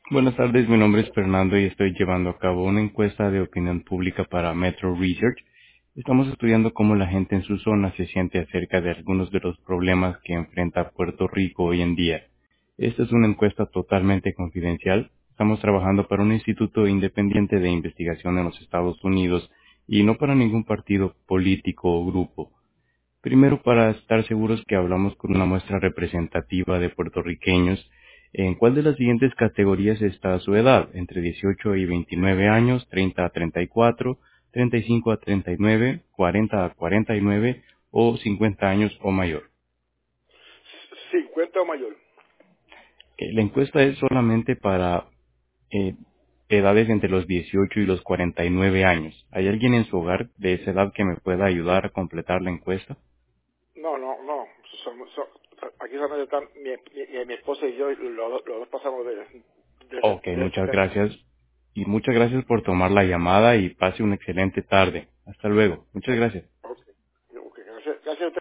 Buenas tardes, mi nombre es Fernando y estoy llevando a cabo una encuesta de opinión pública para Metro Research. Estamos estudiando cómo la gente en su zona se siente acerca de algunos de los problemas que enfrenta Puerto Rico hoy en día. Esta es una encuesta totalmente confidencial. Estamos trabajando para un instituto independiente de investigación en los Estados Unidos y no para ningún partido político o grupo. Primero, para estar seguros que hablamos con una muestra representativa de puertorriqueños, ¿en cuál de las siguientes categorías está su edad? Entre 18 y 29 años, 30 a 34, 35 a 39, 40 a 49 o 50 años o mayor. 50 o mayor. La encuesta es solamente para eh, edades entre los 18 y los 49 años. ¿Hay alguien en su hogar de esa edad que me pueda ayudar a completar la encuesta? No. Aquí solamente están mi esposa y yo, y los dos pasamos Ok, muchas gracias. Y muchas gracias por tomar la llamada y pase una excelente tarde. Hasta luego. Muchas gracias.